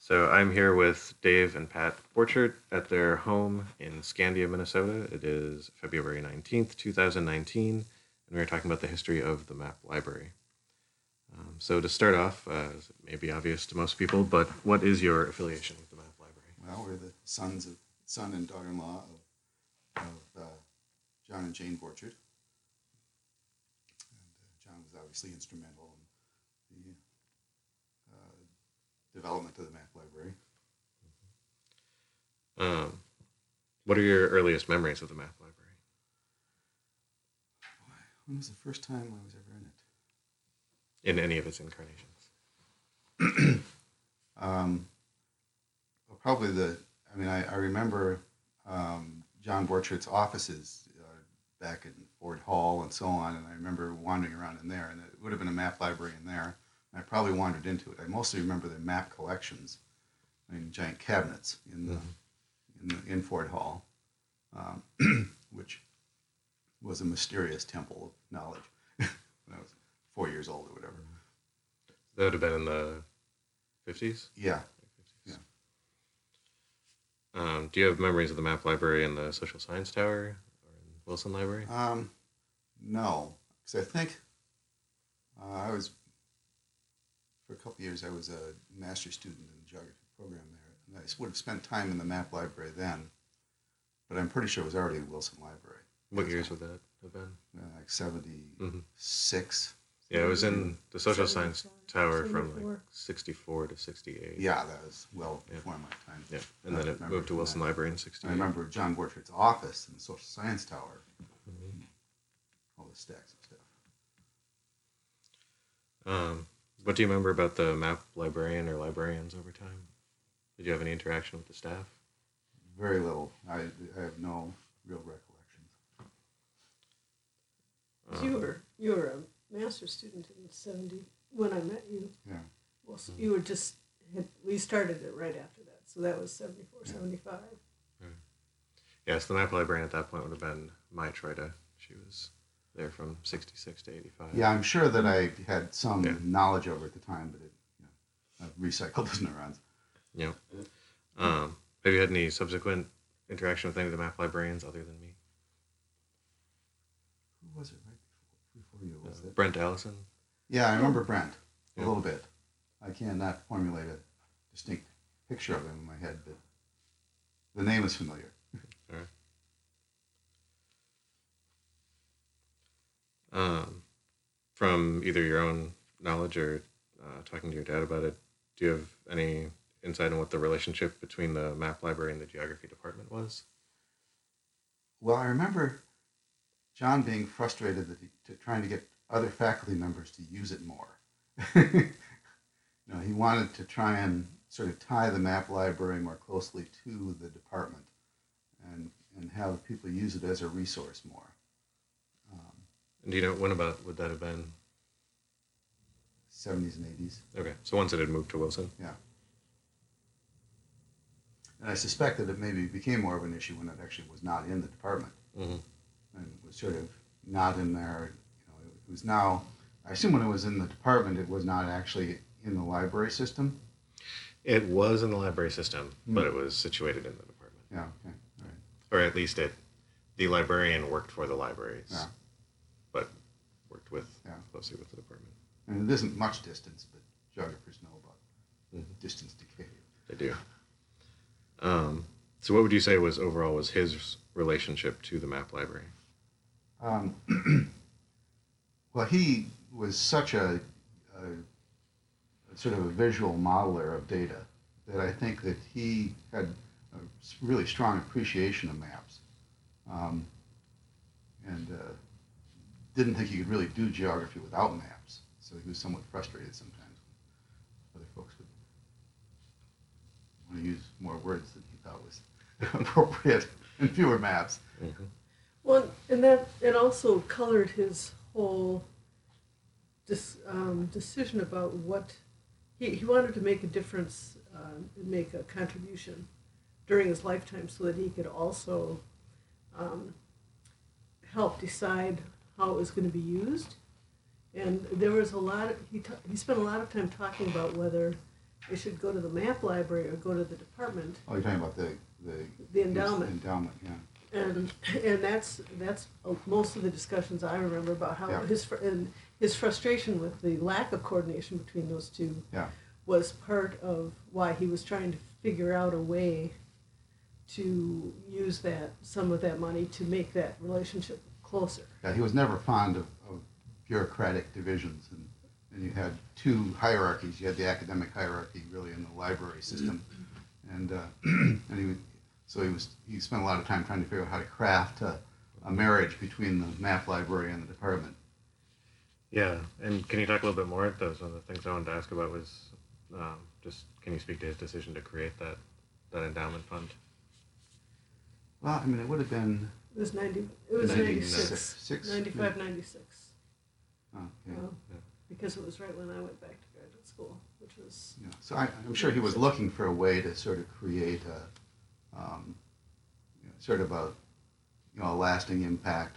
So I'm here with Dave and Pat Borchert at their home in Scandia, Minnesota. It is February 19th, 2019, and we're talking about the history of the Map Library. So to start off, it may be obvious to most people, but what is your affiliation with the Map Library? Well, we're the son and daughter-in-law of John and Jane Borchert. And John was obviously instrumental in the development of the Map Library. What are your earliest memories of the Map Library? When was the first time I was ever in it? In any of its incarnations? Well, probably I remember John Borchert's offices back in Ford Hall and so on, and I remember wandering around in there, and it would have been a map library in there. And I probably wandered into it. I mostly remember the map collections, giant cabinets in Ford Hall, which was a mysterious temple of knowledge when I was 4 years old or whatever. That would have been in the 50s? Yeah. Do you have memories of the Map Library in the Social Science Tower or in Wilson Library? No, because I think for a couple of years, I was a master's student in the geography program there. And I would have spent time in the Map Library then, but I'm pretty sure it was already in Wilson Library. What years would that have been? Like 76. Yeah, it was in the Social Science Tower from like 64 to 68. Yeah, that was well before my time. Yeah, and then it moved to Wilson Library in 68. I remember John Borchert's office in the Social Science Tower. All the stacks of stuff. What do you remember about the map librarian or librarians over time? Did you have any interaction with the staff? Very little. I have no real recollections. You were a master's student in '70 when I met you. Yeah. Well, so you were we started it right after that, so that was 74, 75. Yes, the map librarian at that point would have been Mai Troida. She was there from 66 to 85. Yeah, I'm sure that I had some knowledge of her at the time, but I've recycled those neurons. Yeah. Have you had any subsequent interaction with any of the map librarians other than me? Who was it right before you? Was it Brent Allison? Yeah, I remember Brent a little bit. I cannot formulate a distinct picture of him in my head, but the name is familiar. All right. From either your own knowledge or talking to your dad about it, do you have any insight on what the relationship between the map library and the geography department was? Well, I remember John being frustrated trying to get other faculty members to use it more. He wanted to try and sort of tie the map library more closely to the department and have people use it as a resource more. And do you know when about would that have been? 70s and 80s. Okay, so once it had moved to Wilson? Yeah. And I suspect that it maybe became more of an issue when it actually was not in the department. Mm-hmm. And it was sort of not in there. It was now, I assume when it was in the department, it was not actually in the library system. It was in the library system, but it was situated in the department. Yeah, okay, all right. Or at least the librarian worked for the libraries, but worked closely with the department. And it isn't much distance, but geographers know about distance decay. They do. So what would you say was his relationship to the map library? Well, he was such a sort of a visual modeler of data that I think that he had a really strong appreciation of maps, and didn't think he could really do geography without maps. So he was somewhat frustrated sometimes when other folks would want to use more words than he thought was appropriate and fewer maps. Mm-hmm. Well, and that it also colored his whole decision about what he wanted to make a difference, make a contribution during his lifetime, so that he could also help decide how it was going to be used. And there was he spent a lot of time talking about whether they should go to the map library or go to the department, Oh, you're talking about the endowment. Endowment, yeah. And that's most of the discussions I remember about how Yeah. his frustration with the lack of coordination between those two Yeah. was part of why he was trying to figure out a way to use some of that money to make that relationship closer. Yeah, he was never fond of bureaucratic divisions, and you had two hierarchies. You had the academic hierarchy, really, in the library system, and he spent a lot of time trying to figure out how to craft a marriage between the map library and the department. Yeah, and can you talk a little bit more? That was one of the things I wanted to ask about was just can you speak to his decision to create that endowment fund? Well, I mean, it would have been. It was 96. Six. 95, 96. Oh, okay. Because it was right when I went back to graduate school, which was... Yeah. So I'm sure he was looking for a way to sort of create sort of a lasting impact.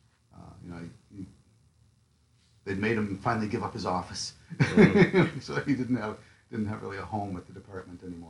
They'd made him finally give up his office, so he didn't have really a home at the department anymore.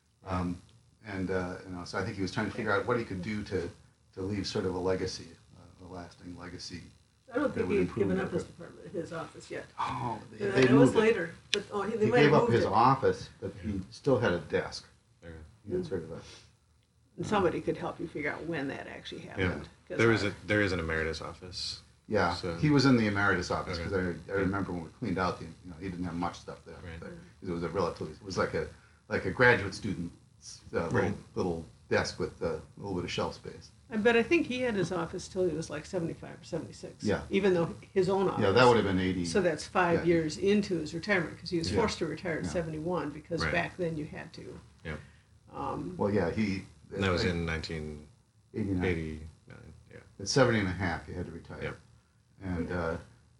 So I think he was trying to figure out what he could do to leave sort of a legacy, a lasting legacy. I don't think would he had improve given the up his office yet. Oh, It was later. But they He might have gave up moved his it. office, but he still had a desk. There. He had sort of a. And somebody could help you figure out when that actually Yeah, happened. 'Cause there is an emeritus office. Yeah, So- he was in the emeritus office Okay. because I remember when we cleaned out he didn't have much stuff there. Right. But it was like a graduate student Right. little desk with a little bit of shelf space. But I think he had his office till he was like 75 or 76. Yeah. Even though his own office. Yeah, that would have been 80. So that's 5 yeah. years into his retirement because he was Yeah. forced to retire in Yeah. 71 because Right. back then you had to. Yeah, Well, yeah, he. and that was in 1989. 89. Yeah. At 70 and a half, he had to retire. Yep. And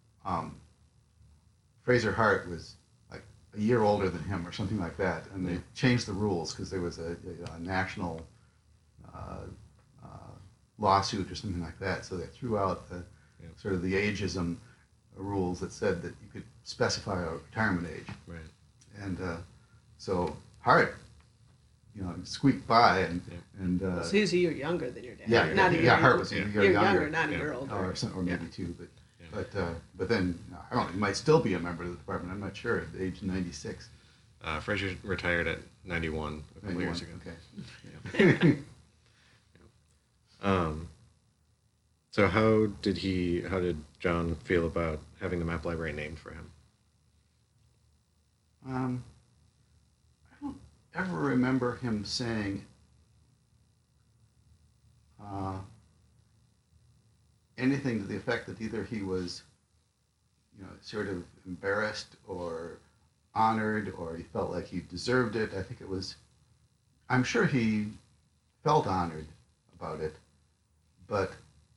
Fraser Hart was like a year older than him or something like that. And they changed the rules because there was a national lawsuit or something like that. So they threw out the sort of the ageism rules that said that you could specify a retirement age. Right. And so Hart, squeaked by and So he's a year younger than your dad. yeah, Not a year yeah, Hart older. was a Yeah. year You're younger. younger, not a Yeah. year older. Or maybe Yeah. two, Yeah. but then I don't know. He might still be a member of the department. I'm not sure. At the age of 96, Fraser retired at 91 a couple years ago. Okay. So how did John feel about having the map library named for him? I don't ever remember him saying anything to the effect that either he was, sort of embarrassed or honored or he felt like he deserved it. I think it was. I'm sure he felt honored about it, but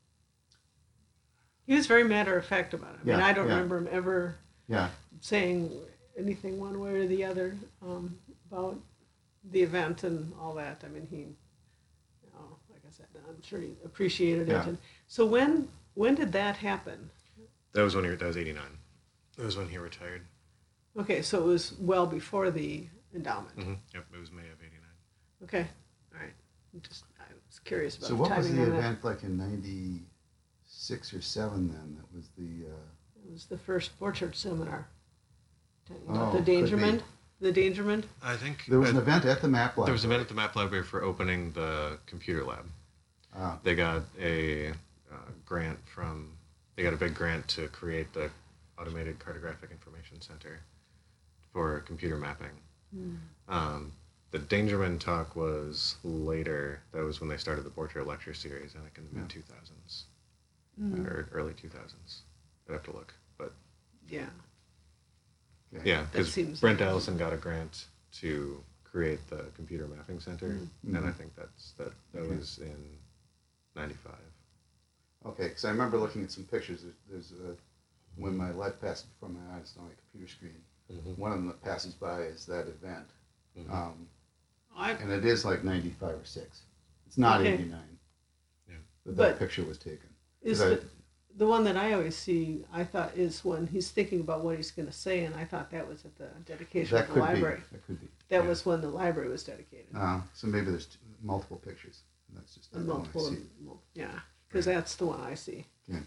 He was very matter of fact about it. I mean, Yeah, I don't yeah. remember him ever yeah, saying anything one way or the other about the event and all that. I mean, he, like I said, I'm sure he appreciated Yeah. it. And so when did that happen? That was 89. That was when he retired. Okay, so it was well before the endowment. Mm-hmm. Yep, it was May of 89. Okay, all right. I was curious about So the what was timing the on that. event like in '96 or '7 then? That was the. It was the first portrait seminar. Talking Oh, about the could be. Dangermond. The Dangermond. I think There was an event at the map library. There was an event at the map library for opening the computer lab. Ah, They got a grant from. They got a big grant to create the automated cartographic information center for computer mapping. The Dangerman talk was later. That was when they started the portrait lecture series, I think in the mid 2000s or early 2000s. I'd have to look, but Yeah. okay. yeah, That because seems Brent like- Allison got a grant to create the computer mapping center, and I think that Okay. was in '95. Okay, because I remember looking at some pictures. There's when my life passes before my eyes on my computer screen. One of them that passes by is that event, and it is like '95 or '6. It's not Okay. '89. Yeah. That But picture was taken. Is 'Cause the one that I always see, I thought, is when he's thinking about what he's going to say, and I thought that was at the dedication That of the could library. be. That could be. That was when the library was dedicated. So maybe there's multiple pictures. And that's just not the one I see. Yeah, because that's the one I see. Yeah.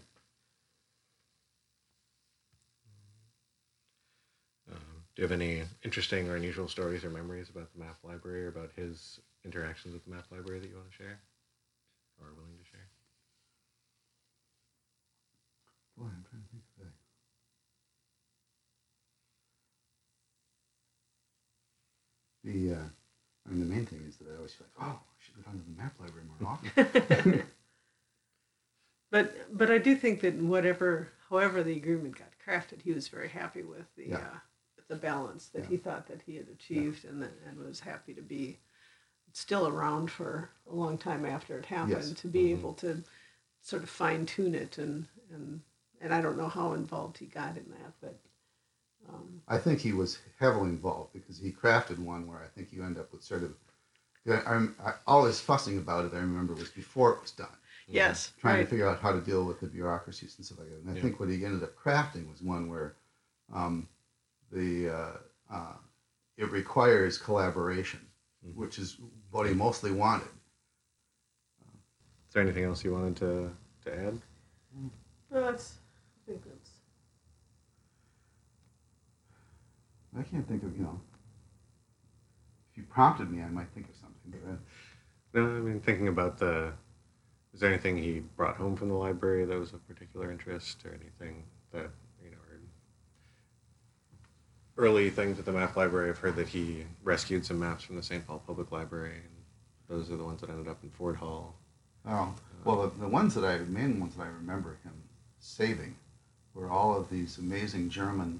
Do you have any interesting or unusual stories or memories about the Map Library or about his interactions with the Map Library that you want to share or are willing to share? Boy, I'm trying to think of that. I mean, the main thing is that I always feel like, oh, I should go down to the Map Library more often. But I do think that however the agreement got crafted, he was very happy with the balance that he thought that he had achieved, and was happy to be still around for a long time after it happened, to be able to sort of fine tune it, and I don't know how involved he got in that, but I think he was heavily involved because he crafted one where I think you end up with sort of all his fussing about it. I remember was before it was done. Yes, Trying right. to figure out how to deal with the bureaucracies and stuff like that. And I think what he ended up crafting was one where it requires collaboration, which is what he mostly wanted. Is there anything else you wanted to add? No, I think that's. I can't think of, if you prompted me, I might think of something. But No, I mean, thinking about is there anything he brought home from the library that was of particular interest or anything that, or early things at the Map Library? I've heard that he rescued some maps from the St. Paul Public Library, and those are the ones that ended up in Ford Hall. Oh, well, the main ones that I remember him saving were all of these amazing German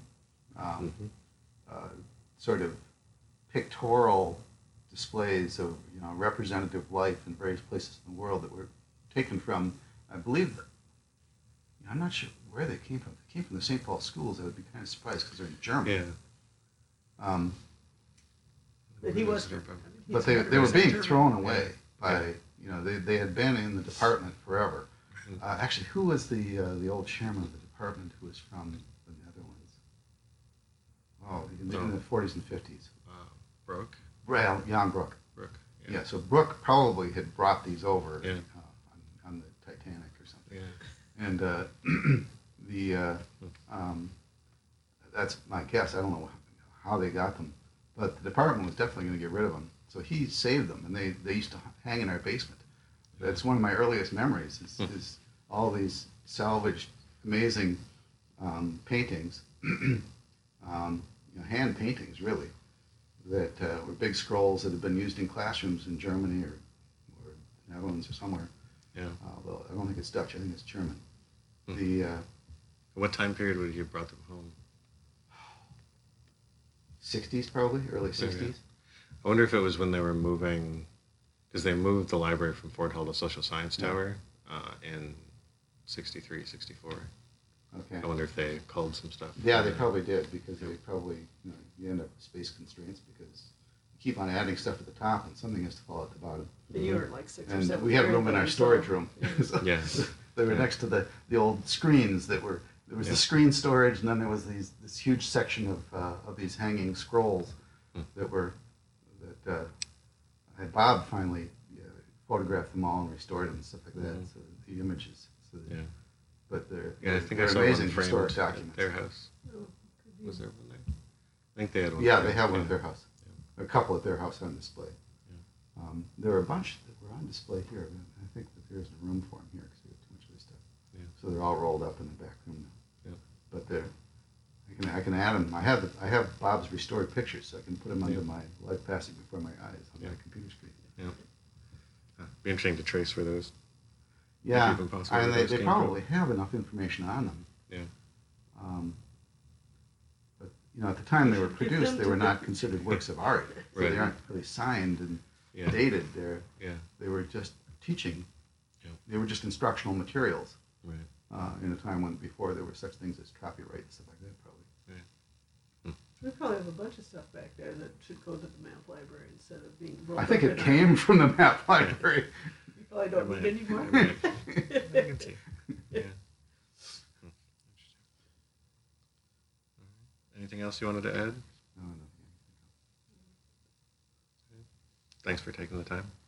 sort of pictorial displays of representative life in various places in the world that were taken from, I believe, I'm not sure where they came from. If they came from the St. Paul schools, I would be kind of surprised because they're in German. Yeah. But he was. But they were being thrown away by, they had been in the department forever. Actually, who was the old chairman of the department who was from the Netherlands? Oh, in the 40s and 50s. Brooke? Jan Brooke. Brooke. Yeah, so Brooke probably had brought these over on the Titanic or something. Yeah. And that's my guess. I don't know how they got them, but the department was definitely going to get rid of them. So he saved them, and they used to hang in our basement. That's one of my earliest memories is all these salvaged, amazing paintings, hand paintings really, that were big scrolls that had been used in classrooms in Germany or Netherlands or somewhere. Yeah. Although I don't think it's Dutch, I think it's German. What time period would you have brought them home? 60s probably, early 60s. Yeah. I wonder if it was when they were moving, because they moved the library from Fort Hall to Social Science Tower in 63, 64. Okay. I wonder if they culled some stuff. Yeah, they probably did, because they probably, you end up with space constraints because you keep on adding stuff at the top and something has to fall at the bottom. You were like 6 or And 7. we had room in our storage room. So Yes. they were next to the old screens that were, there was the screen storage, and then there was this huge section of these hanging scrolls that Bob finally photographed them all and restored them and stuff like that. So the images. So but I think they're I saw amazing one framed historic at documents. their house. Was there one there? I think they had one. Yeah, there. they have one at their house. A couple at their house on display. There were a bunch that were on display here. But I think that there isn't room for them here because we have too much of this stuff. Yeah. So they're all rolled up in the back room now. Yeah. But I can add them. I have Bob's restored pictures, so I can put them under my life passing before my eyes on my computer screen. Yeah. Be interesting to trace where those. Yeah, even possible and where those they came probably have enough information on them. Yeah. But at the time they were produced, they were not considered works of art. So Right. they aren't really signed and dated. They were just teaching. Yeah. They were just instructional materials. Right. In a time when before there were such things as copyright and stuff like that, probably. We probably have a bunch of stuff back there that should go to the Map Library instead of being. I think it came from the Map Library. You probably don't need any more. I can see. Yeah. Anything else you wanted to add? No, no. Thanks for taking the time.